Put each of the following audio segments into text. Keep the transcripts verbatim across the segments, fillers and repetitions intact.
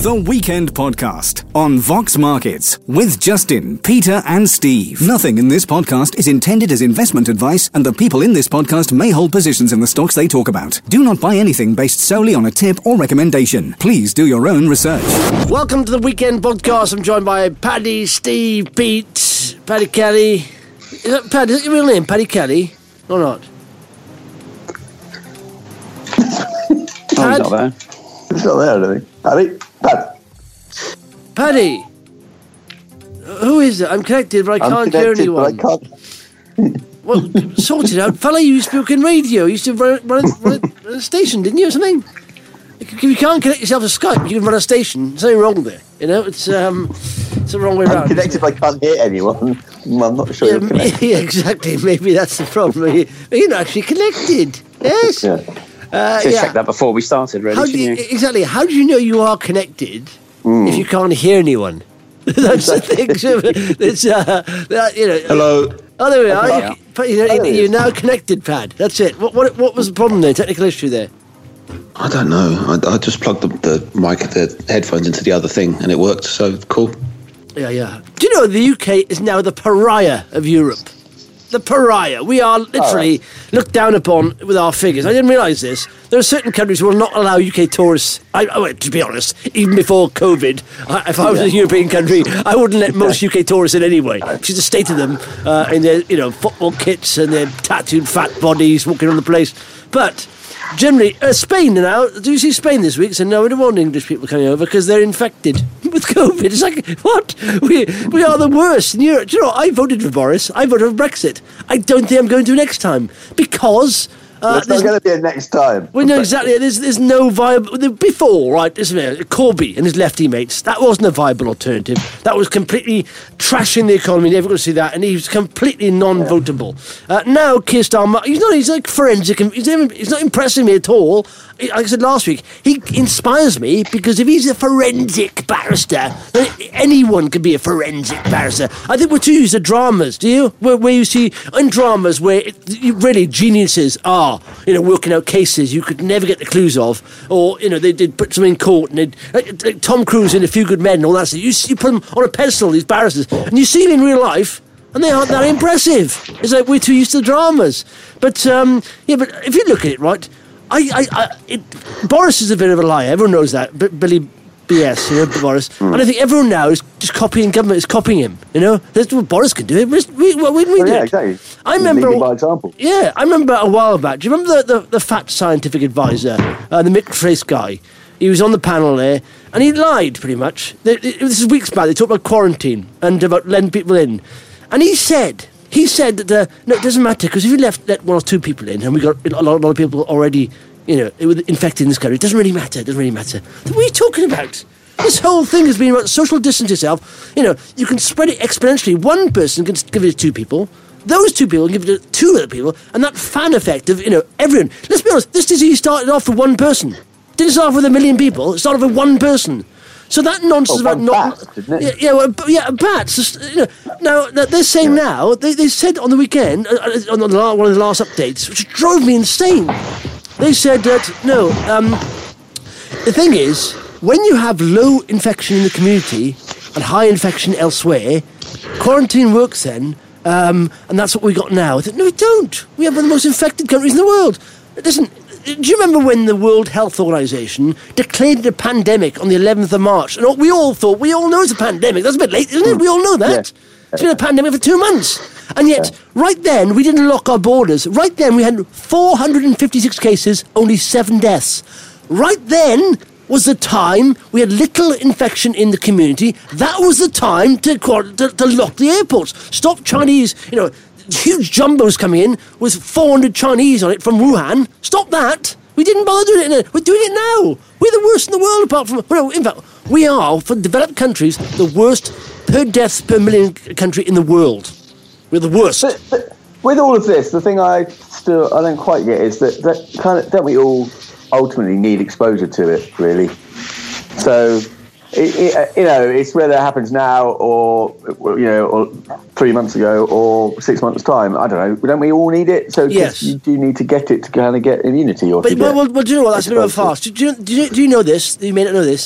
The Weekend Podcast on Vox Markets with Justin, Peter and Steve. Nothing in this podcast is intended as investment advice, and the people in this podcast may hold positions in the stocks they talk about. Do not buy anything based solely on a tip or recommendation. Please do your own research. Welcome to The Weekend Podcast. I'm joined by Paddy, Steve, Pete, Paddy Kelly. Is that, Paddy, is that your real name, Paddy Kelly, or not? Oh, he's not there. He's not there, I don't think. Paddy? Paddy? Paddy! Who is it? I'm connected, but I I'm can't connected, hear anyone. But I can't. Well, sort it out. Fella, you spoke in radio. You used to run, run, run a station, didn't you, or something? If you can't connect yourself to Skype, you can run a station. There's something wrong there. You know, it's um, it's the wrong way around. I'm connected, but I can't hear anyone. I'm not sure Yeah, you're connected. yeah, exactly. Maybe that's the problem. You're not actually connected. Yes? Yeah. Uh, Should yeah. check that before we started, really, How do shouldn't you, you? exactly. How do you know you are connected Mm. if you can't hear anyone? That's the thing. So it's, uh, that, you know. Hello. Oh, there we are. Yeah. You, but, you know, Oh, there he you're is. now connected, Pad. That's it. What, what what was the problem there? Technical issue there? I don't know. I, I just plugged the, the mic, the headphones into the other thing, and it worked. So cool. Yeah, yeah. Do you know the U K is now the pariah of Europe? The pariah. We are literally looked down upon with our figures. I didn't realise this. There are certain countries who will not allow U K tourists. I, I, well, to be honest, even before COVID, I, if I was in a European country, I wouldn't let most U K tourists in anyway. She's the state of them uh, in their, you know, football kits and their tattooed fat bodies walking around the place. But generally, uh, Spain now. Do you see Spain this week? So no, we don't want English people coming over because they're infected with COVID. It's like, what? We we are the worst in Europe. Do you know what? I voted for Boris. I voted for Brexit. I don't think I'm going to next time because. Uh, It's not there's- going to be a next time. well, no, exactly. There's there's no viable before, right? Isn't it? Corby and his lefty mates. That wasn't a viable alternative. That was completely trashing the economy. Never going to see that, and he was completely non-votable. Uh, now Keir Starmer, he's not. He's like forensic. He's, even, he's not impressing me at all. Like I said last week, he inspires me because if he's a forensic barrister, then anyone can be a forensic barrister. I think we're too used to dramas. Do you? Where, where you see in dramas where it, you, really geniuses are. You know, working out cases you could never get the clues of, or you know, they did put them in court, and they'd, like, like Tom Cruise in A Few Good Men and all that stuff. You, you put them on a pedestal, these barristers, and you see them in real life, and they aren't that impressive. It's like we're too used to dramas. But um, yeah, but if you look at it, right, I, I, I it, Boris is a bit of a liar. Everyone knows that. B- Billy. B S, you know, Boris. Mm. And I think everyone now is just copying government, is copying him, you know? That's what Boris can do. It. We, why wouldn't we Oh, do yeah, it? exactly. I remember. Leading by example. Yeah, I remember a while back. Do you remember the, the, the fat scientific advisor, uh, the Mick Trace guy? He was on the panel there, and he lied pretty much. They, it, this is weeks back. They talked about quarantine and about letting people in. And he said, he said that, uh, no, it doesn't matter, because if you left let one or two people in, and we got a lot, a lot of people already, you know, infected in this country, it doesn't really matter, it doesn't really matter. What are you talking about? This whole thing has been about social distance yourself. You know, you can spread it exponentially. One person can give it to two people. Those two people give it to two other people. And that fan effect of, you know, everyone. Let's be honest, this disease started off with one person. It didn't start off with a million people. It started with one person. So that nonsense Oh, about one not... bat, didn't it? Yeah, yeah, well, b- yeah, bats. Just, you know, now, now, they're saying now, they, they said on the weekend, uh, uh, on the la- one of the last updates, which drove me insane. They said that, no, um, the thing is... when you have low infection in the community and high infection elsewhere, quarantine works then, um, and that's what we got now. I thought, no, we don't. We have one of the most infected countries in the world. Listen, do you remember when the World Health Organization declared it a pandemic on the eleventh of March? And we all thought, we all know it's a pandemic. That's a bit late, isn't it? We all know that. Yeah. It's been a pandemic for two months. And yet, right then, we didn't lock our borders. Right then, we had four hundred fifty-six cases, only seven deaths. Right then... was the time we had little infection in the community. That was the time to, to, to lock the airports. Stop Chinese, you know, huge jumbos coming in with four hundred Chinese on it from Wuhan. Stop that. We didn't bother doing it. We're doing it now. We're the worst in the world apart from... Well, in fact, we are, for developed countries, the worst per death per million country in the world. We're the worst. But, but with all of this, the thing I still I don't quite get is that, that kind of, don't we all... ultimately need exposure to it, really. So, it, it, you know, it's whether it happens now or, you know, or three months ago or six months' time. I don't know. Don't we all need it? So yes. You do need to get it to kind of get immunity. Or but, to well, get well, well, do you know what? That's a bit of a exposure. fast. Do you, do, you, do you know this? You may not know this.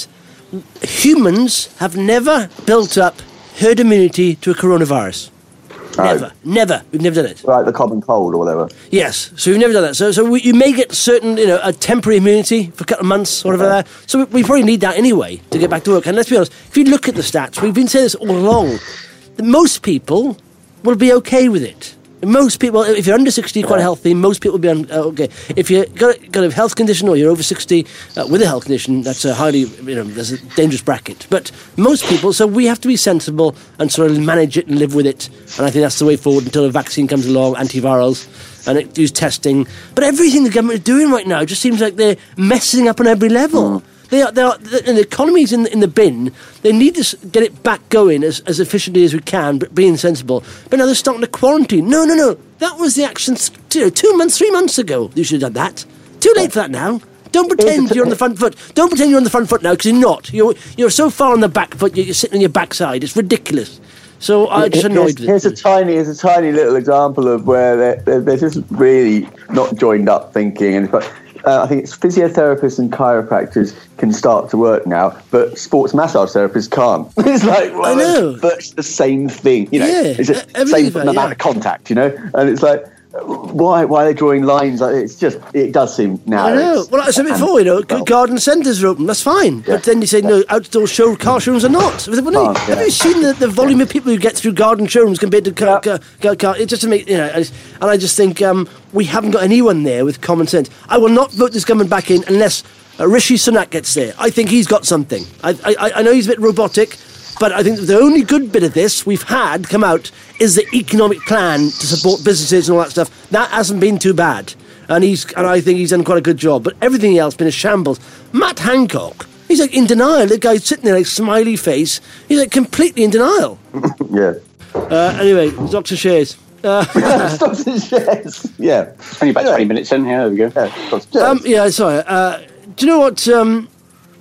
humans have never built up herd immunity to a coronavirus. Never, Oh. never. We've never done it. Like the common cold or whatever. Yes, so we've never done that. So, so we, you may get certain, you know, a temporary immunity for a couple of months or whatever. Okay. There. So we, we probably need that anyway to get back to work. And let's be honest, if you look at the stats, we've been saying this all along. That most people will be okay with it. Most people, if you're under sixty, quite Yeah. healthy, most people will be on, uh, okay. If you've got, got a health condition or you're over sixty uh, with a health condition, that's a highly, you know, there's a dangerous bracket. But most people, so we have to be sensible and sort of manage it and live with it. And I think that's the way forward until a vaccine comes along, antivirals, and it, use testing. But everything the government is doing right now just seems like they're messing up on every level. Mm. They are, they are, the, the economy's in, in the bin. They need to get it back going as, as efficiently as we can, but being sensible. But now they're starting to quarantine. No, no, no. That was the action two, two months, three months ago. You should have done that. Too late for that now. Don't pretend you're on the front foot. Don't pretend you're on the front foot now, because you're not. You're, you're so far on the back foot, you're, you're sitting on your backside. It's ridiculous. So I'm just annoyed here's, with it. Here's a tiny, here's a tiny little example of where they're, they're, they're just really not joined up thinking. And but uh, I think it's physiotherapists and chiropractors can start to work now, but sports massage therapists can't. It's like, well, I know. it's the same thing, you know. Yeah, it's the everything's same about- amount yeah. of contact, you know. And it's like, why, why are they drawing lines? Like, it's just, it does seem now. I know. it's- Well, like I said before, you know, well, garden centres are open. That's fine. Yeah. But then you say, no, outdoor show car showrooms are not. Well, no, Can't, have yeah. you seen the, the volume of people who get through garden showrooms compared to car, car, car, car? It just to make, you know, I just- and I just think um, we haven't got anyone there with common sense. I will not vote this government back in unless uh, Rishi Sunak gets there. I think he's got something. I, I, I know he's a bit robotic, but I think the only good bit of this we've had come out is the economic plan to support businesses and all that stuff. That hasn't been too bad. And he's and I think he's done quite a good job. But everything else has been a shambles. Matt Hancock, he's like in denial. The guy's sitting there like smiley face. He's like completely in denial. Yeah. Uh, anyway, Doctor Shares. Uh, Stocks and shares. Yeah. Only about twenty minutes in. Yeah, there we go. Yeah, stocks and shares. um, yeah, sorry. Uh, do you know what? Um,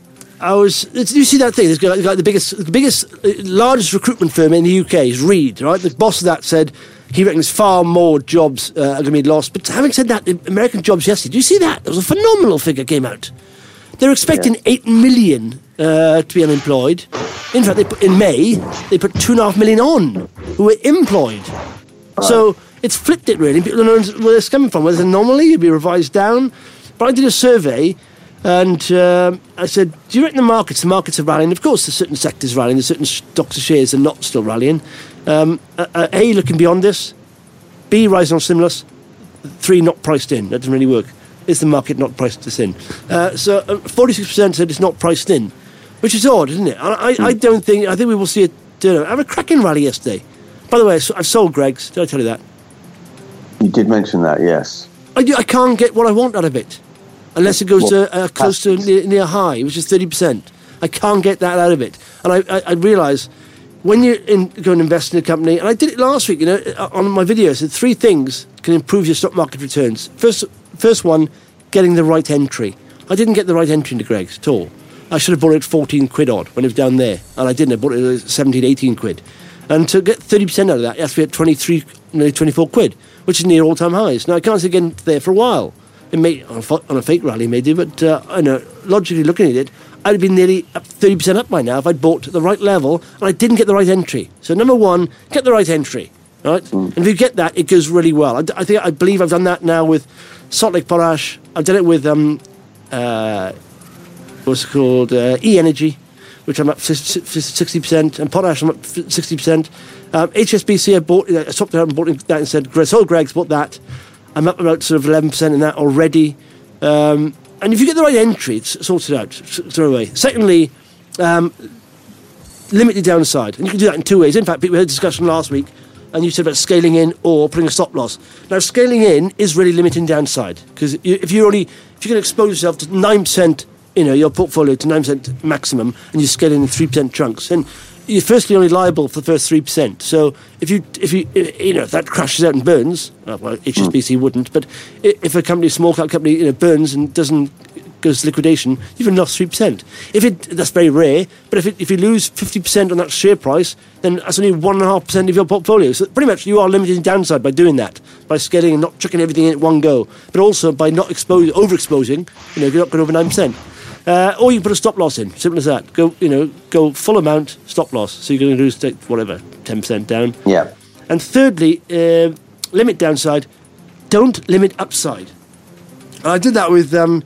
I was. Did you see that thing? There's got, got the biggest, the biggest, uh, largest recruitment firm in the U K is Reed. Right, the boss of that said he reckons far more jobs uh, are going to be lost. But having said that, the American jobs yesterday. Did you see that? There was a phenomenal figure came out. They're expecting Yeah. eight million uh, to be unemployed. In fact, they put, in May they put two and a half million on who were employed. So it's flipped it really. People don't know where it's coming from. Whether it's an anomaly, it'd be revised down. But I did a survey. And um, I said, do you reckon the markets, the markets are rallying? Of course, there's certain sectors rallying, there's certain stocks and shares that are not still rallying. Um, uh, uh, A, looking beyond this. B, rising on stimulus. Three, not priced in. That doesn't really work. Is the market not priced this in? Uh, so uh, forty-six percent said it's not priced in, which is odd, isn't it? I, I, I don't think, I think we will see a turn. I have a cracking rally yesterday. By the way, I've sold Greg's. Did I tell you that? You did mention that, yes. I, I can't get what I want out of it. Unless it goes What? to uh, close to near, near high, which is thirty percent. I can't get that out of it. And I, I, I realise when you in, go and invest in a company, and I did it last week, you know, on my video, I said three things can improve your stock market returns. First, first one, getting the right entry. I didn't get the right entry into Greg's at all. I should have bought it at fourteen quid odd when it was down there. And I didn't. I bought it at seventeen, eighteen quid. And to get thirty percent out of that, you have to be at twenty-three, nearly twenty-four quid, which is near all-time highs. Now, I can't see again there for a while. It may, on a, fo- on a fake rally, it may do, but uh, I know, logically looking at it, I'd have been nearly up thirty percent up by now if I'd bought at the right level and I didn't get the right entry. So, number one, get the right entry. Right? Mm. And if you get that, it goes really well. I, I think I believe I've done that now with Salt Lake Potash. I've done it with um, uh, what's it called uh, E-Energy, which I'm up sixty percent, and Potash I'm up sixty percent. Um, H S B C I bought. I stopped there and bought that and said, "So Greg's bought that." I'm up about sort of eleven percent in that already. Um, and if you get the right entry, it's sorted out straight away. Secondly, um, limited downside. And you can do that in two ways. In fact, we had a discussion last week, and you said about scaling in or putting a stop loss. Now, scaling in is really limiting downside, because if you only if you can expose yourself to nine percent, you know, your portfolio to nine percent maximum, and you scale in three percent chunks, then you're firstly only liable for the first three percent. So if you if you you know if that crashes out and burns, well, H S B C wouldn't, but if a company, a small cap company, you know, burns and doesn't goes to liquidation, you've lost three percent. If it that's very rare, but if it, if you lose fifty percent on that share price, then that's only one and a half percent of your portfolio. So pretty much you are limiting downside by doing that, by scaling and not chucking everything in at one go, but also by not exposing, overexposing. You know, you're not going over nine percent. Uh, or you put a stop loss in. Simple as that. Go, you know, go full amount, stop loss. So you're going to lose, whatever, ten percent down. Yeah. And thirdly, uh, limit downside. Don't limit upside. I did that with um,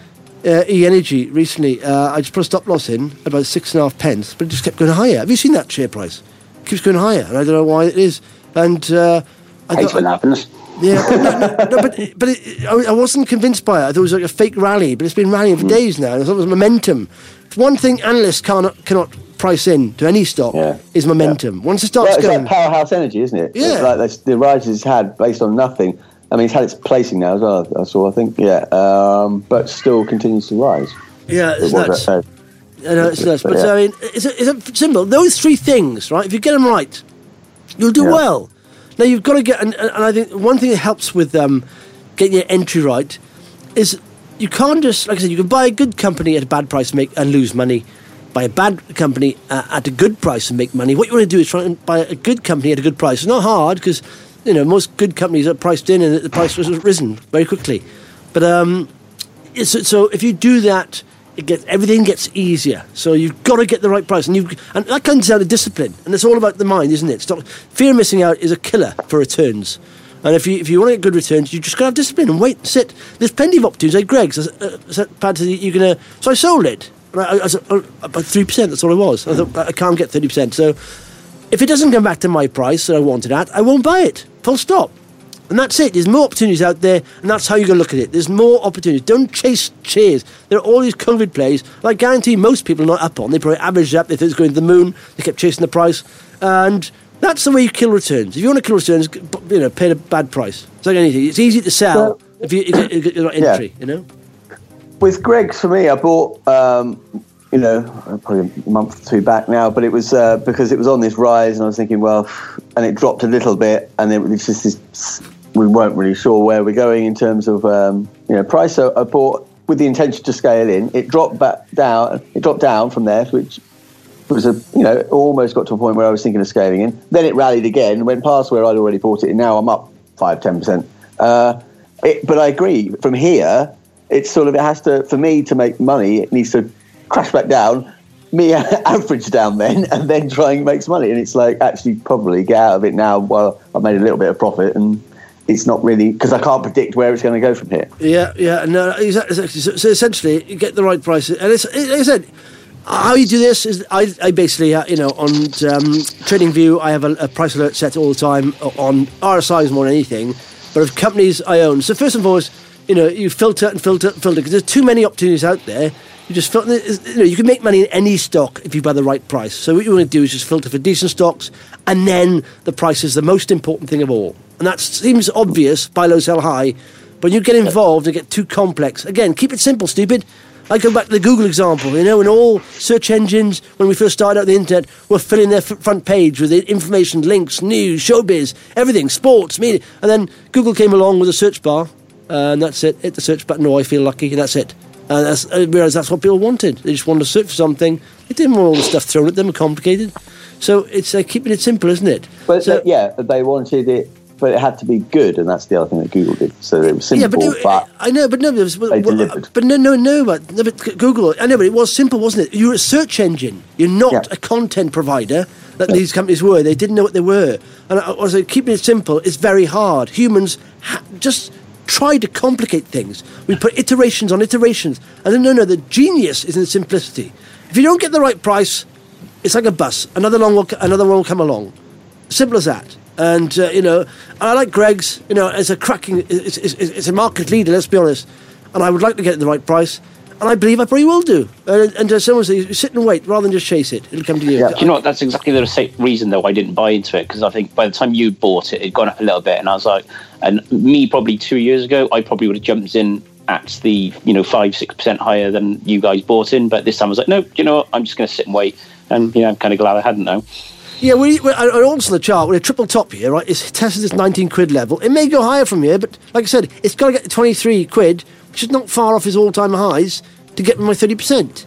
uh, E-Energy recently. Uh, I just put a stop loss in at about six and a half pence, but it just kept going higher. Have you seen that share price? It keeps going higher, and I don't know why it is. And uh, I Hates when that happens. Yeah, but, no, no, no, but, but it, I, I wasn't convinced by it. I thought it was like a fake rally, but it's been rallying for mm. days now. I thought it was momentum. One thing analysts cannot cannot price in to any stock yeah. is momentum. Yeah. Once it starts well, it's going, like powerhouse energy, isn't it? Yeah, it's like this, the rise it's had based on nothing. I mean, it's had its placing now as well. That's all I think. Yeah, um, but still continues to rise. Yeah, it's it nuts. I know it's nuts, but, but yeah. I mean, it's a, it's a symbol. Those three things, right? If you get them right, you'll do yeah. well. Now you've got to get, and, and I think one thing that helps with um, getting your entry right is you can't just, like I said, you can buy a good company at a bad price and make and lose money. Buy a bad company uh, at a good price and make money. What you want to do is try and buy a good company at a good price. It's not hard because you know most good companies are priced in and the price has risen very quickly. But um, it's, so if you do that, it gets everything gets easier. So you've got to get the right price, and you and that comes down to discipline, and it's all about the mind, isn't it? Stop, fear of missing out is a killer for returns. And if you if you want to get good returns, you just got to have discipline and wait and sit. There's plenty of opportunities. Like Greg's, uh, Pat said you're gonna. So I sold it. I, I, I, I, about three percent. That's all it was. I thought I can't get thirty percent. So if it doesn't come back to my price that I wanted at, I won't buy it. Full stop. And that's it. There's more opportunities out there, and that's how you got to look at it. There's more opportunities. Don't chase shares. There are all these COVID plays. I guarantee most people are not up on. They probably averaged up. They thought it was going to the moon. They kept chasing the price, and that's the way you kill returns. If you want to kill returns, you know, pay a bad price. It's like anything. It's easy to sell well, if you if you're not entry. Yeah. You know. With Greg's, for me, I bought. Um, you know, probably a month or two back now, but it was uh, because it was on this rise, and I was thinking, well, and it dropped a little bit, and it was just this. We weren't really sure where we're going in terms of um, you know price. So I bought with the intention to scale in. It dropped back down. It dropped down from there, which was a you know almost got to a point where I was thinking of scaling in. Then it rallied again, went past where I'd already bought it, and now I'm up five, ten percent. Uh, but I agree. From here, it's sort of it has to for me to make money. It needs to crash back down. Me average down then, and then try and make some money. And it's like actually probably get out of it now. Well, I've made a little bit of profit and. It's not really because I can't predict where it's going to go from here. Yeah, yeah, no, exactly. So, so essentially, you get the right price, and it's, like I said, how you do this is I, I basically, uh, you know, on um, TradingView, I have a, a price alert set all the time on R S Is more than anything, but of companies I own. So first and foremost, you know, you filter and filter and filter because there's too many opportunities out there. You just filter. You know, you can make money in any stock if you buy the right price. So what you want to do is just filter for decent stocks, and then the price is the most important thing of all. And that seems obvious, buy low, sell high, but you get involved and get too complex. Again, keep it simple, stupid. I go back to the Google example, you know, when all search engines, when we first started out the internet, were filling their f- front page with information, links, news, showbiz, everything, sports, media. And then Google came along with a search bar, uh, and that's it. Hit the search button, oh, I feel lucky, and that's it. And that's, I realised that's what people wanted. They just wanted to search for something. They didn't want all the stuff thrown at them and complicated. So it's like keeping it simple, isn't it? But so, uh, yeah, they wanted it. But it had to be good, and that's the other thing that Google did. So it was simple, yeah, but, no, but I know, but no, but, they delivered. But no, no, no, but, no, but Google. I know, but it was simple, wasn't it? You're a search engine. You're not yeah. a content provider that yeah. these companies were. They didn't know what they were, and I was like, keeping it simple is very hard. Humans ha- just try to complicate things. We put iterations on iterations, and no, no, the genius is in simplicity. If you don't get the right price, it's like a bus. Another long, will, another one will come along. Simple as that. And, uh, you know, I like Greg's, you know, as a cracking, it's, it's, it's a market leader, let's be honest. And I would like to get it at the right price. And I believe I probably will do. And, and uh, someone says, sit and wait rather than just chase it. It'll come to you. Yeah. Do you know what? That's exactly the same reason, though, I didn't buy into it. Because I think by the time you bought it, it'd gone up a little bit. And I was like, and me probably two years ago, I probably would have jumped in at the, you know, five, six percent higher than you guys bought in. But this time I was like, no, you know what? I'm just going to sit and wait. And, you know, I'm kind of glad I hadn't now. Yeah, we, we, I also the chart, we're a triple top here, right? It's tested this nineteen quid level. It may go higher from here, but like I said, it's got to get to twenty-three quid, which is not far off his all-time highs, to get my thirty percent.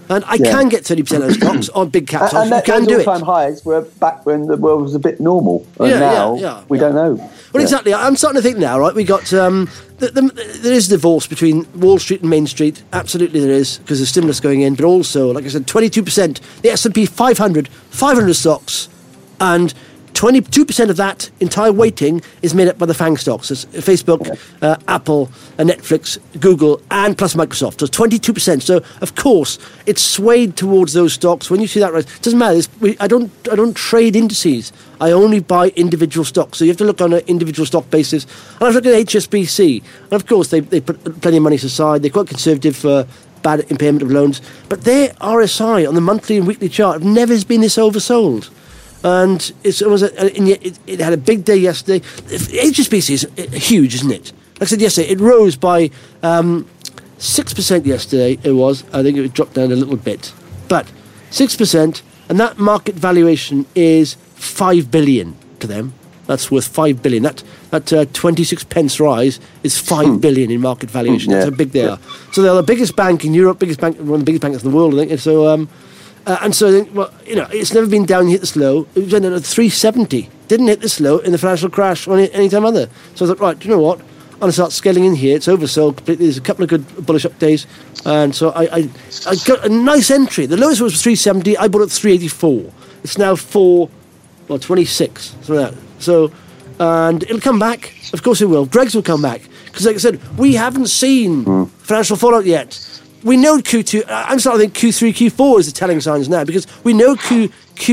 And I Yeah. can get thirty percent of stocks on big cap And, stocks. and You that, can those do it. all-time highs were back when the world was a bit normal. And Yeah, yeah, now, yeah, we yeah. don't know. Well, Yeah. exactly. I'm starting to think now, right? We got um, the, the, there is divorce between Wall Street and Main Street. Absolutely, there is, because there's stimulus going in. But also, like I said, twenty-two percent the S and P five hundred, five hundred stocks, and twenty-two percent of that entire weighting is made up by the FANG stocks. It's Facebook, uh, Apple, uh, Netflix, Google, and plus Microsoft. So it's twenty-two percent. So of course it's swayed towards those stocks. When you see that rise, it doesn't matter. It's, we, I don't. I don't trade indices. I only buy individual stocks. So you have to look on an individual stock basis. And I've looked at H S B C, and of course they they put plenty of money aside. They're quite conservative for bad impairment of loans, but their R S I on the monthly and weekly chart have never been this oversold. And it's, it was a, and yet it, it had a big day yesterday. H S B C is huge, isn't it? Like I said yesterday, it rose by um, six percent yesterday. It was. I think it dropped down a little bit, but six percent, and that market valuation is five billion to them. That's worth five billion. That that uh, twenty-six pence rise is five billion in market valuation. That's Yeah. how big they are. So they're the biggest bank in Europe, biggest bank, one of the biggest banks in the world, I think. And so. Um, Uh, and so, I think, well, you know, it's never been down, hit this low. It was at three seventy. Didn't hit this low in the financial crash or any, any time other. So I thought, right, do you know what? I'm going to start scaling in here. It's oversold completely. There's a couple of good bullish up days. And so I, I, I got a nice entry. The lowest was three seventy. I bought it at three eighty-four. It's now four, well, twenty-six. Something like that. So, and it'll come back. Of course it will. Greggs will come back. Because, like I said, we haven't seen mm. financial fallout yet. We know Q two. I'm starting to think Q three, Q four is the telling signs now, because we know Q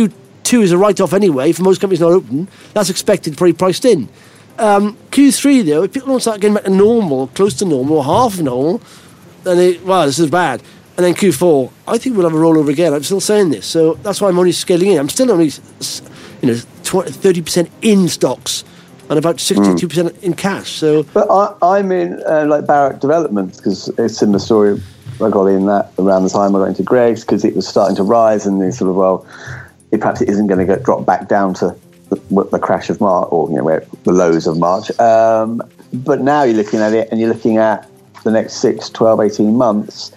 Q2 is a write-off anyway. For most companies not open, that's expected, probably priced in. Um, Q three though, if people don't start getting back to normal, close to normal, or half of normal, then they, wow, this is bad. And then Q four, I think we'll have a rollover again. I'm still saying this, so that's why I'm only scaling in. I'm still only, you know, thirty percent in stocks and about sixty-two percent mm. in cash. So, but I, I'm in uh, like Barratt Developments, because it's a similar story. I got in that around the time I got into Greggs, because it was starting to rise, and they sort of, well, it perhaps it isn't going to get drop back down to the, the crash of March, or you know, where, the lows of March. Um, but now you're looking at it, and you're looking at the next six, twelve, eighteen months.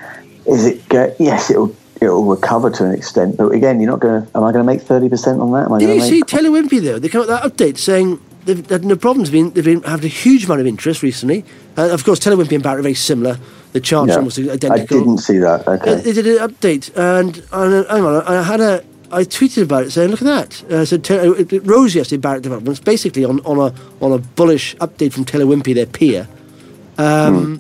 Is it? Go, yes, it'll it'll recover to an extent, but again, you're not going to. Am I going to make thirty percent on that? Am I Did you make... see Taylor Wimpey though? They came out with that update saying they've had no problems. Been they've been having a huge amount of interest recently. Uh, of course, Taylor Wimpey and Barratt are very similar. The charts yeah. are almost identical. I didn't see that. Okay. Uh, they did an update, and, and hang on, I had a. I tweeted about it saying, "Look at that!" Uh, so Taylor, it, it rose yesterday. Barratt Developments, basically on, on a on a bullish update from Taylor Wimpey, their peer, um, mm.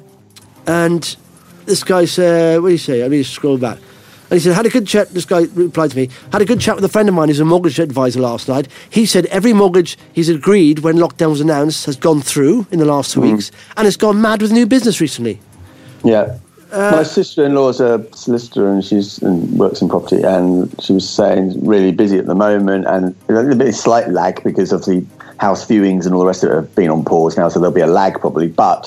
and this guy said, "What do you say?" I need to scroll back. And he said, had a good chat, this guy replied to me, had a good chat with a friend of mine who's a mortgage advisor last night. He said every mortgage he's agreed when lockdown was announced has gone through in the last two mm. weeks, and it's gone mad with new business recently. Yeah. Uh, My sister-in-law's a solicitor, and she's and works in property, and she was saying really busy at the moment, and a bit of slight lag because of the house viewings and all the rest of it have been on pause now, so there'll be a lag probably, but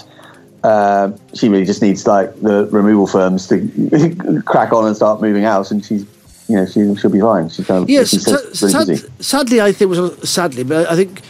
uh, she really just needs like the removal firms to crack on and start moving out, and she's, you know, she, she'll be fine. She's kind of, yes, she says, sad, really sad, sadly, I think, well, sadly, but I think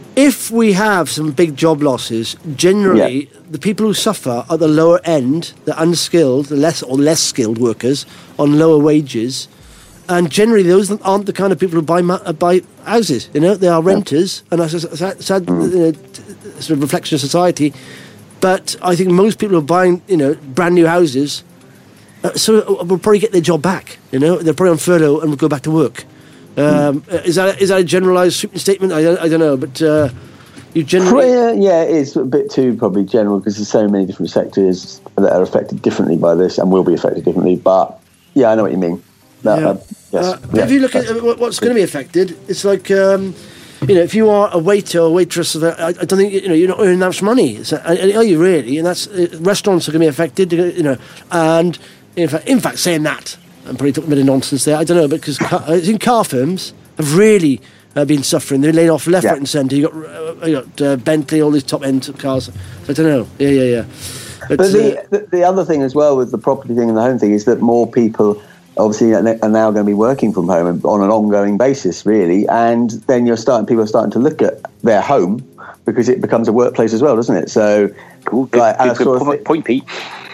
if we have some big job losses, generally yeah. the people who suffer are the lower end, the unskilled, the less or less skilled workers on lower wages, and generally those aren't the kind of people who buy uh, buy houses. You know, they are renters, yeah. and that's a sad, sad mm. you know, sort of reflection of society. But I think most people who are buying, you know, brand new houses, uh, so will probably get their job back. You know, they're probably on furlough and will go back to work. Um, mm. Is that is that a generalised statement? I don't, I don't know, but uh, you generally yeah, yeah, it is a bit too probably general because there's so many different sectors that are affected differently by this and will be affected differently. But yeah, I know what you mean. That, yeah. uh, yes, uh, yeah. If you look at what's going to be affected, it's like um, you know, if you are a waiter or waitress, of a, I, I don't think you know you're not earning that much money. So, are you really? And that's uh, restaurants are going to be affected. You know, and in fact, in fact, saying that. I'm probably talking a bit of nonsense there. I don't know, because car, I think car firms have really uh, been suffering. They're laying off left, yeah. right, and centre. You got, uh, you got uh, Bentley, all these top-end cars. So I don't know. Yeah, yeah, yeah. But, but the, uh, the the other thing as well with the property thing and the home thing is that more people obviously are now going to be working from home on an ongoing basis, really. And then you're starting. People are starting to look at their home because it becomes a workplace as well, doesn't it? So, cool. Good, like, good, good point, point, Pete.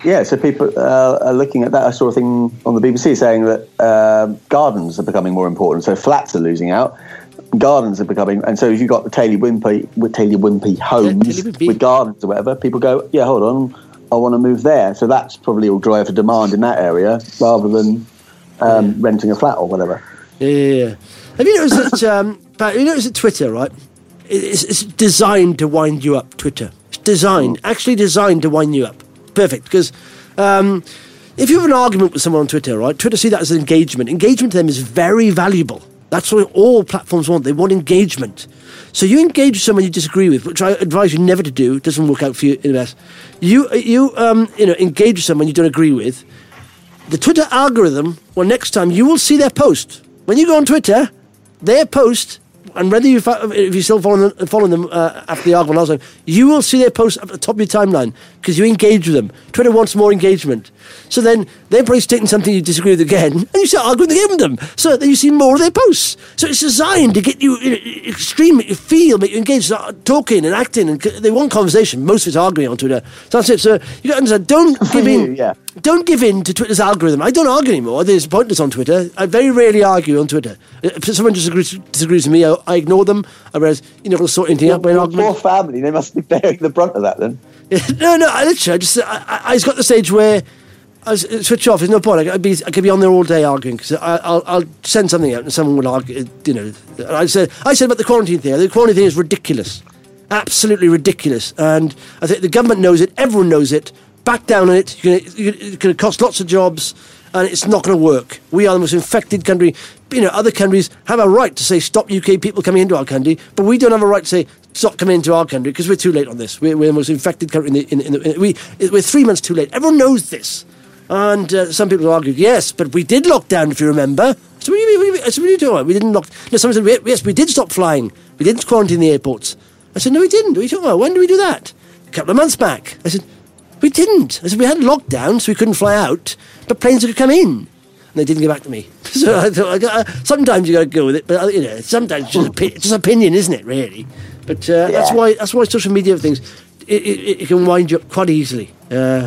yeah, so people uh, are looking at that. I saw a thing on the B B C saying that uh, gardens are becoming more important. So flats are losing out. Gardens are becoming, and so if you've got the Taylor Wimpey, with Taylor Wimpey homes yeah, Wimpey. with gardens or whatever, people go, yeah, hold on, I want to move there. So that's probably will drive for demand in that area rather than um, yeah. renting a flat or whatever. Yeah, yeah, yeah. Have you noticed that? Um, but you noticed that Twitter, right? It's, it's designed to wind you up. Twitter, it's designed, mm. actually designed to wind you up. Perfect, because um, if you have an argument with someone on Twitter, right? Twitter see that as an engagement. Engagement to them is very valuable. That's what all platforms want. They want engagement. So you engage with someone you disagree with, which I advise you never to do. It doesn't work out for you in the best. You, you, um, you know, engage with someone you don't agree with. The Twitter algorithm, well, next time you will see their post. When you go on Twitter, their post, and whether you if you still follow them, follow them uh, after the argument last time, you will see their post at the top of your timeline because you engage with them. Twitter wants more engagement. So then they're probably stating something you disagree with again, and you start arguing again with them. So then you see more of their posts. So it's designed to get you you know, extreme, make you feel, make you engage, start talking and acting. And they want conversation. Most of it's arguing on Twitter. So that's it. So you got to understand. Don't give in. Yeah. Don't give in to Twitter's algorithm. I don't argue anymore. I think it's pointless on Twitter. I very rarely argue on Twitter. If someone disagrees, disagrees with me, I, I ignore them. I whereas you're not going to sort anything well, out by an argument. Poor family. They must be bearing the brunt of that then. no, no. I literally, I just, I, I, I just got to the stage where I was, switch off. There's no point. I could be, I could be on there all day arguing because I'll, I'll send something out and someone will argue. You know, and I said, I said about the quarantine thing. The quarantine thing is ridiculous, absolutely ridiculous, and I think the government knows it. Everyone knows it. Back down on it. You're gonna, you're gonna, it's going to cost lots of jobs, and it's not going to work. We are the most infected country. You know, other countries have a right to say stop U K people coming into our country, but we don't have a right to say stop coming into our country because we're too late on this. We're, we're the most infected country in the. In, in the in, we we're three months too late. Everyone knows this, and uh, some people argue, yes, but we did lock down. If you remember, so what do you mean? So what are you doing? We didn't lock. No, someone said yes, we did stop flying. We didn't quarantine the airports. I said no, we didn't. What are you talking about? When did we do that? A couple of months back. I said. We didn't. I said, we had lockdown, so we couldn't fly out, but planes could come in. And they didn't get back to me. So I thought, I got, uh, sometimes you got to go with it, but, uh, you know, sometimes it's just, opi- just opinion, isn't it, really? But uh, yeah. that's why that's why social media things, it, it, it can wind you up quite easily. Uh,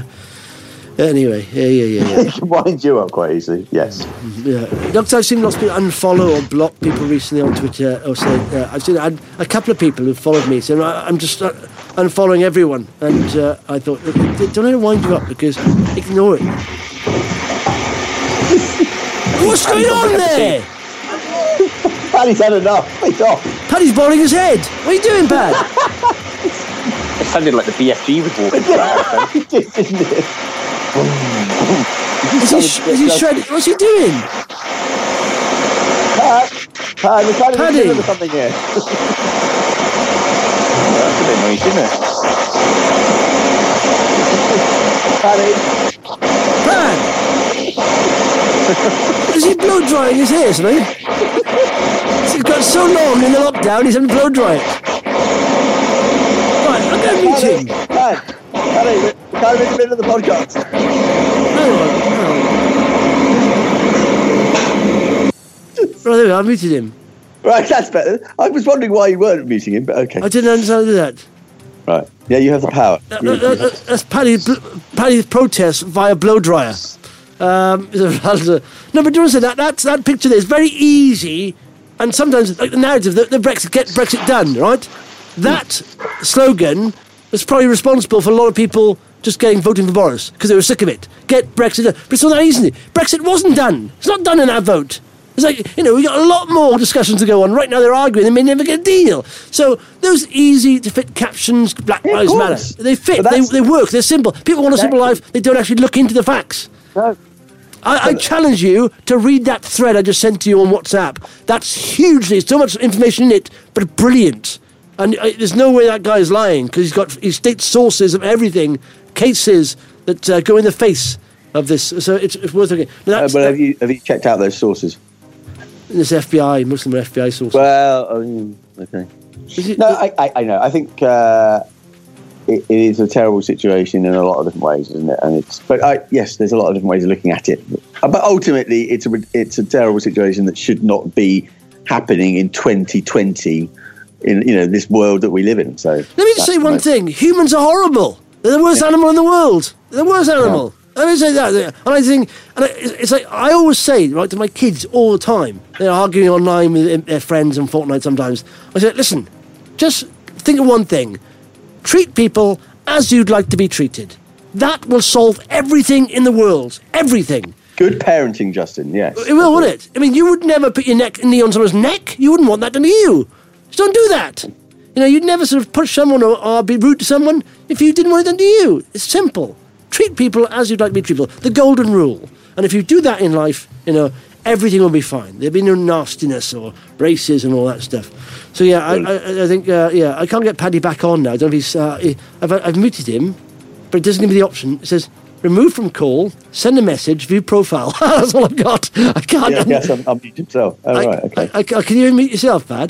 anyway, yeah, yeah, yeah. yeah. It can wind you up quite easily, yes. Yeah. Doctor, I've seen lots of people unfollow or block people recently on Twitter, or say, uh, I've seen I had a couple of people who followed me saying, I'm just... Uh, unfollowing everyone, and uh, I thought, don't let it wind you up because ignore it. What's going on there? Paddy's had enough. Wait off. Paddy's bobbling his head. What are you doing, Pad? It sounded like the B F G was walking around. It did, didn't it? Is he, sh- is he shredding? What's he doing? Pad, Pad, we're trying to Paddy. do something here. That's a bit noisy, isn't it? Paddy. Pad! Is he blow drying his hair, something? He's got so long in the lockdown, he's having to blow dry it. Right, I'm going to meet Paddy, him. Pad, Paddy, we're kind of in the middle of the podcast. Hang on, hang on. Right, there we are, I muted him. Right, that's better. I was wondering why you weren't meeting him, but okay. I didn't understand that. Right. Yeah, you have the power. Uh, uh, uh, that's Paddy's, Paddy's protest via blow dryer. Um, no, but don't say that. That's, that picture there is very easy, and sometimes like the narrative, the, the Brexit get Brexit done, right? That slogan was probably responsible for a lot of people just getting voting for Boris because they were sick of it. Get Brexit done, but it's not that easy. Brexit wasn't done. It's not done in that vote. It's like, you know, we got a lot more discussions to go on. Right now they're arguing they may never get a deal. So those easy to fit captions, Black Yeah, Lives Matter, they fit, they, they work, they're simple. People want a simple life, they don't actually look into the facts. No. I, I challenge you to read that thread I just sent to you on WhatsApp. That's hugely, so much information in it, but brilliant. And uh, there's no way that guy is lying because he's got, he states sources of everything, cases that uh, go in the face of this. So it's, it's worth looking. Uh, but have you, have you checked out those sources? This F B I, most of them are F B I sources. Well, I mean, okay. It, no, I, I, I know. I think uh, it, it is a terrible situation in a lot of different ways, isn't it? And it's, but I, yes, there's a lot of different ways of looking at it. But, but ultimately, it's a it's a terrible situation that should not be happening in twenty twenty in you know this world that we live in. So let me just say one thing: humans are horrible. They're the worst yeah. animal in the world. The worst animal. Yeah. I mean, say that, and I think, and it's like I always say, right, to my kids all the time. They're arguing online with their friends and Fortnite sometimes. I say, listen, just think of one thing: treat people as you'd like to be treated. That will solve everything in the world. Everything. Good parenting, Justin. Yes, it will, wouldn't it? I mean, you would never put your neck knee on someone's neck. You wouldn't want that done to you. Just don't do that. You know, you'd never sort of push someone or, or be rude to someone if you didn't want it done to you. It's simple. Treat people as you'd like to be treated. The golden rule. And if you do that in life, you know, everything will be fine. There'll be no nastiness or racism and all that stuff. So, yeah, I, I, I think, uh, yeah, I can't get Paddy back on now. I don't know if he's, uh, he, I've, I've muted him, but it doesn't give me the option. It says, remove from call, send a message, view profile. That's all I've got. I can't. Yeah, yes, I'm, I'm muted myself. Oh, I, right, okay. I, I, can you mute yourself, Pad?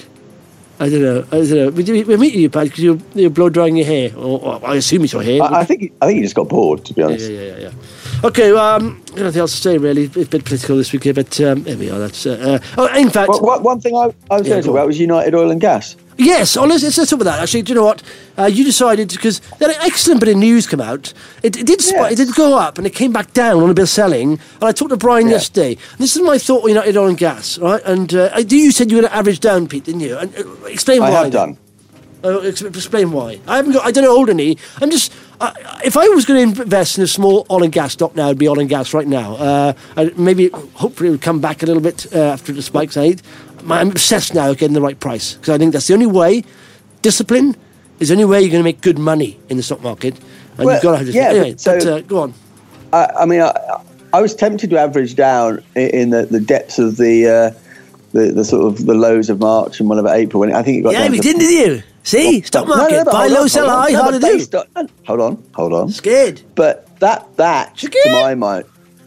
I don't know. I don't know. We, we meet you, Pad, because you're, you're blow drying your hair. Or, or I assume it's your hair. I, I think I think you just got bored, to be honest. Yeah, yeah, yeah. yeah. Okay, well, um, nothing else to say, really. It's a bit political this week here, but um, there we are. That's, uh, uh, oh, in fact... Well, one, one thing I, I was yeah, going to talk about was United Oil and Gas. Yes, oh, let's, let's talk about that. Actually, do you know what? Uh, you decided, because there had an excellent bit of news come out. It, it did spike, Yes. it did go up, and it came back down on a bit of selling. And I talked to Brian Yeah. yesterday. And this is my thought on United Oil and Gas, right? And uh, I- you said you were going to average down, Pete, didn't you? And uh, explain I why. have done. Uh, ex- explain why. I haven't got. I don't know old any. I'm just. Uh, if I was going to invest in a small oil and gas stock now, it'd be oil and gas right now. Uh, I, maybe, hopefully, it would come back a little bit uh, after the spikes. I need. I'm obsessed now with getting the right price because I think that's the only way. Discipline is the only way you're going to make good money in the stock market. And Well, you've got to have this. yeah, Anyway, but so- but, uh, go on. I, I mean, I, I was tempted to average down in, in the, the depths of the, uh, the the sort of the lows of March and whatever April. When I think it got Yeah, down we to, didn't, did you? See, stock No, no, market, no, but buy hold low, on, sell hold on. high, No, hard but to do. based on- no, hold on, hold on. Scared. But that that Scared. to my mind,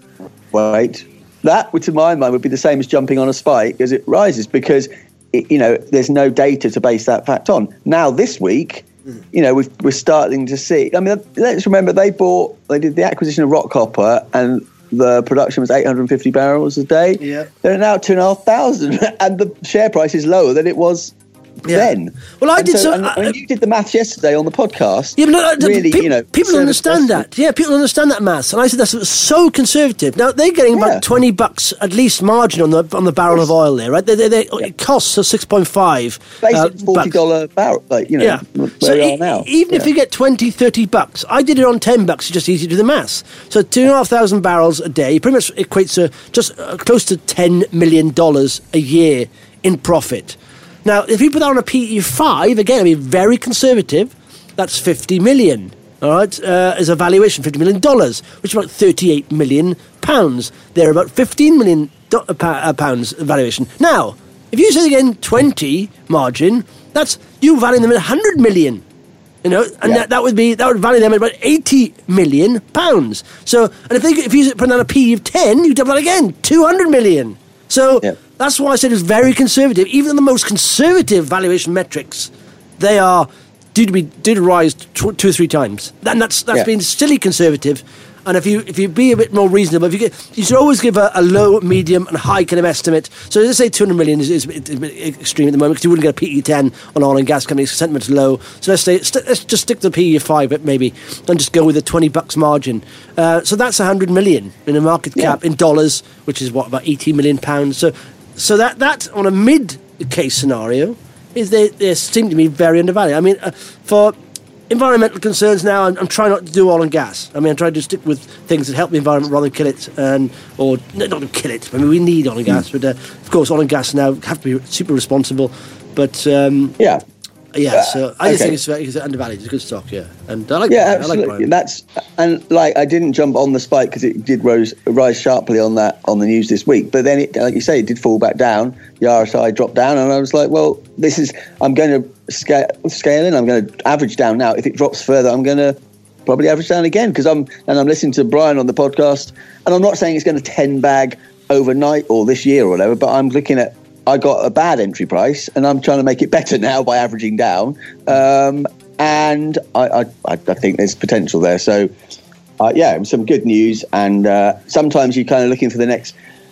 wait, that to my mind would be the same as jumping on a spike as it rises because it, you know there's no data to base that fact on. Now this week, you know we've, we're starting to see. I mean, let's remember they bought, they did the acquisition of Rockhopper and the production was eight hundred fifty barrels a day. Yeah. They're now two and a half thousand, and the share price is lower than it was. Yeah. Then, Well, I And did so. so- and, I- I mean, you did the maths yesterday on the podcast. Yeah, but no, no, really, pe- you know, people service understand desk- that. Yeah, people understand that maths, and I said that's so conservative. Now they're getting Yeah. about twenty bucks at least margin on the on the barrel of oil there, right? They, they, they, It costs us six point five. Basic forty dollar barrel, like you know, Yeah. where So we e- are now. even if Yeah. you get twenty, thirty bucks, I did it on ten bucks. It's just easy to do the maths. So two and a half thousand barrels a day pretty much equates to just uh, close to ten million dollars a year in profit. Now, if you put that on a P E of five, again, I mean, very conservative, that's fifty million. All right, uh, as a valuation, fifty million dollars, which is about thirty-eight million pounds. They're about fifteen million do- uh, pa- uh, pounds valuation. Now, if you say again twenty margin, that's you valuing them at one hundred million. You know, and Yeah. that, that would be that would value them at about eighty million pounds. So, and if they if you put down a P E of ten, you double that again, two hundred million. So Yeah. that's why I said it's very conservative. Even the most conservative valuation metrics, they are due to be due to rise tw- two or three times. And that's that's Yeah. been silly conservative. And if you if you be a bit more reasonable, if you get, you should always give a, a low, medium, and high kind of estimate. So let's say two hundred million is, is, is a bit extreme at the moment because you wouldn't get a P E ten on oil and gas companies. Sentiment's low. So let's say st- let's just stick to the P E of five, maybe, and just go with a twenty bucks margin. Uh, so that's a hundred million in a market cap Yeah. in dollars, which is what about eighty million pounds. So so that that on a mid case scenario is they they seem to be very undervalued. I mean, uh, for environmental concerns now, I'm, I'm trying not to do oil and gas. I mean, I'm trying to stick with things that help the environment rather than kill it, and or no, not to kill it. I mean, we need oil and gas, but uh, of course, oil and gas now have to be super responsible. But um, yeah, yeah, so I just okay. think it's, very- it's undervalued. It's a good stock, yeah, and I like yeah, I like absolutely. Brian. That's and like I didn't jump on the spike because it did rise rise sharply on that on the news this week. But then, it, like you say, it did fall back down. The R S I dropped down, and I was like, well, this is. I'm going to scale, scale in. I'm going to average down now. If it drops further, I'm going to probably average down again because I'm and I'm listening to Brian on the podcast, and I'm not saying it's going to ten bag overnight or this year or whatever, but I'm looking at. I got a bad entry price, and I'm trying to make it better now by averaging down. Um, and I, I, I think there's potential there. So, uh, yeah, it was some good news. And uh, sometimes you're kind of looking for the next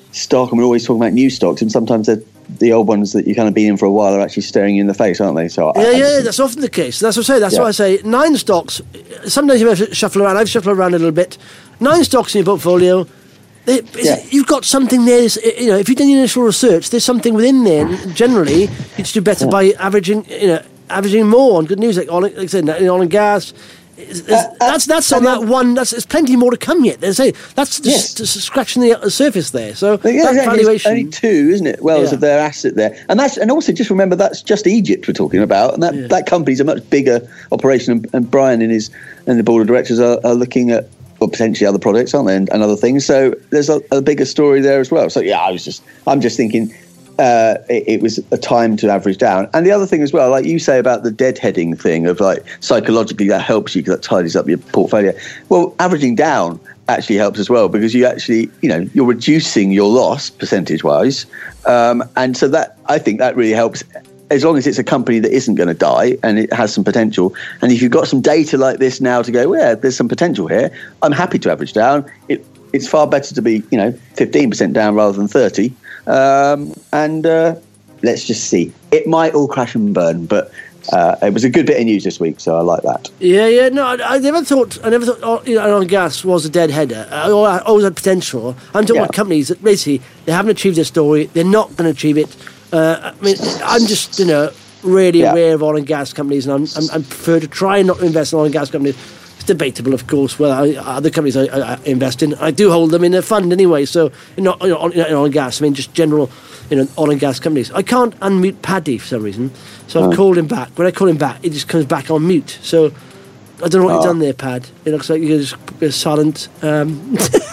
stock, and we're always talking about new stocks, and sometimes they're the old ones that you've kind of been in for a while are actually staring you in the face, aren't they? So yeah, I, I yeah, just, that's often the case. That's what I say. That's yeah. why I say nine stocks. Sometimes you have to shuffle around. I've shuffled around a little bit. Nine stocks in your portfolio. They, Yeah. You've got something there. You know, if you've done your initial research, there's something within there. And generally, you just do better Yeah. by averaging. You know, averaging more on good news, like oil, like I said, in oil and gas. It's- it's- Uh, uh, that's that's on and that then- one. That's there's plenty more to come yet. There's a, that's just, Yes. just scratching the uh, surface there. So But yeah, that exactly. valuation. It's only two, isn't it? Wells Yeah. of their asset there, and that's and also just remember that's just Egypt we're talking about, and that, Yeah. that company's a much bigger operation. And, and Brian and his and the board of directors are, are looking at well, potentially other products, aren't they, and, and other things. So there's a, a bigger story there as well. So yeah, I was just I'm just thinking. Uh, it, it was a time to average down. And the other thing as well, like you say about the deadheading thing of like psychologically that helps you because that tidies up your portfolio. Well, averaging down actually helps as well because you actually, you know, you're reducing your loss percentage wise. Um, and so that, I think that really helps as long as it's a company that isn't going to die and it has some potential. And if you've got some data like this now to go, well, yeah, there's some potential here, I'm happy to average down. It, it's far better to be, you know, fifteen percent down rather than thirty. Um, and uh, let's just see. It might all crash and burn, but uh, it was a good bit of news this week, so I like that. Yeah, yeah. No, I, I never thought. I never thought. Oh, you know, oil and gas was a dead header. I, I always had potential. I'm talking Yeah. about companies that basically they haven't achieved their story. They're not going to achieve it. Uh, I mean, I'm just you know really Yeah. aware of oil and gas companies, and I'm, I'm, I prefer to try and not invest in oil and gas companies. It's debatable, of course. Well, I, other companies I, I, I invest in, I do hold them in a fund anyway. So, you know, you know, on- in oil and gas. I mean, just general, you know, oil and gas companies. I can't unmute Paddy for some reason, so I've Oh. called him back. When I call him back, it just comes back on mute. So. I don't know what you've Oh. done there, Pad. It looks like you're just you're silent. Um,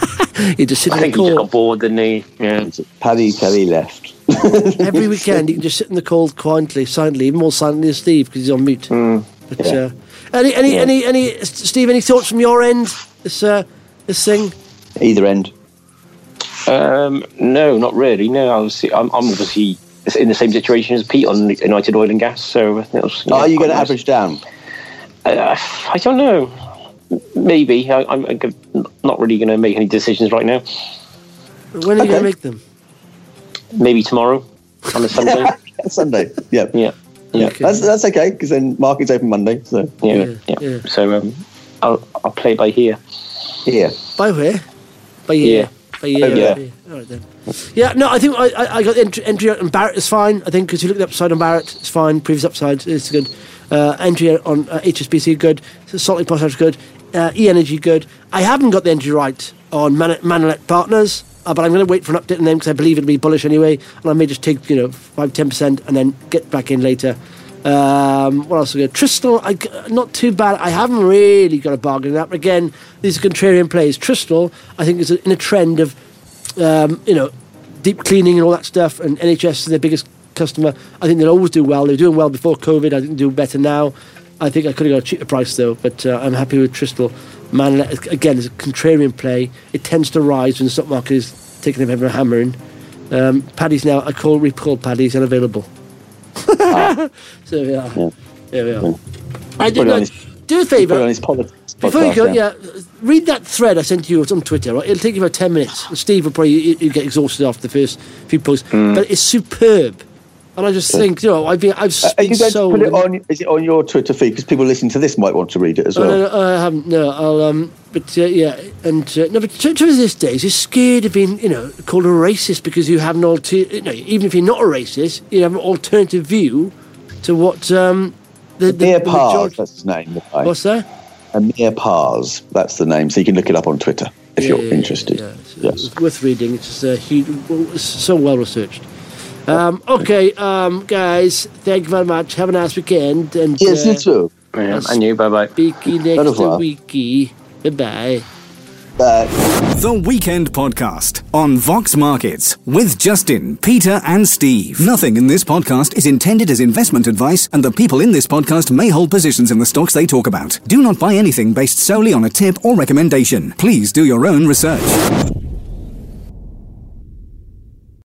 you just sit I in the think he just call got bored, didn't he? Yeah. Paddy Kelly left. every weekend. You can just sit in the call quietly, silently, even more silently than Steve because he's on mute. But yeah. uh, any, any, Yeah. any, any, Steve? Any thoughts from your end? This, uh, this thing. Either end. Um, no, not really. No, I was, I'm, I'm obviously in the same situation as Pete on United Oil and Gas. So I think it was, yeah, Are you quite going to nice. average down? Uh, I don't know. Maybe. I, I'm I'm not really going to make any decisions right now. When are you Okay. going to make them? Maybe tomorrow on a Sunday. Sunday. Yeah. yeah. Yeah. Okay. That's that's okay because then market's open Monday. So Yeah. Yeah, Yeah. yeah. So um, I'll I'll play by ear. yeah. By where? By year. Yeah. By year. Oh, yeah. okay. All right then. Yeah, no, I think I, I, I got entry, entry on Barrett is fine. I think because you look at the upside on Barrett, it's fine. Previous upside is good. Uh, entry on uh, H S B C good. Salting Potash good. Uh, E Energy good. I haven't got the entry right on Man- Manolet Partners, uh, but I'm going to wait for an update on them because I believe it'll be bullish anyway, and I may just take you know five ten percent and then get back in later. Um, what else we got? Tristal, I, not too bad. I haven't really got a bargain in that. But again, these are contrarian plays. Tristal, I think, is in a trend of, um, you know, deep cleaning and all that stuff. And N H S is their biggest customer. I think they'll always do well. They were doing well before COVID. I think they'll do better now. I think I could have got a cheaper price though, but uh, I'm happy with Tristal. Man, again, it's a contrarian play. It tends to rise when the stock market is taking a bit of a hammering. Um, Paddy's now, I call recall Paddy's unavailable. Ah. So yeah, Yeah. there we are. Yeah. I did Put it on not his- do a Put it on favour his politics. before you podcast, go. Yeah, read that thread I sent you on Twitter. Right? It'll take you about ten minutes. Steve will probably you, you get exhausted after the first few posts, but it's superb. And I just think, you know, I've been, I've Uh, are been you going so. to put it on? Is it on your Twitter feed? Because people listening to this might want to read it as Oh, well. no, no, I haven't. No, I'll. Um, but uh, yeah, and uh, no, but to, to this days, you're scared of being, you know, called a racist because you have an alter. You know, even if you're not a racist, you have an alternative view to what um, the, the, Amir the Pars, majority- that's his name. the guy. What's that? Amir Pars, that's the name. So you can look it up on Twitter if Yeah, you're yeah, yeah, interested. yeah, it's, Yes. it's worth reading. It's just a huge, it's so well researched. Um, okay, um, guys, thank you very much. Have a nice weekend. And, Yes, uh, you too. Yeah, and you. Bye bye. Speaky Au next revoir. weeky. Bye-bye. Bye. The Weekend Podcast on Vox Markets with Justin, Peter and Steve. Nothing in this podcast is intended as investment advice, and the people in this podcast may hold positions in the stocks they talk about. Do not buy anything based solely on a tip or recommendation. Please do your own research.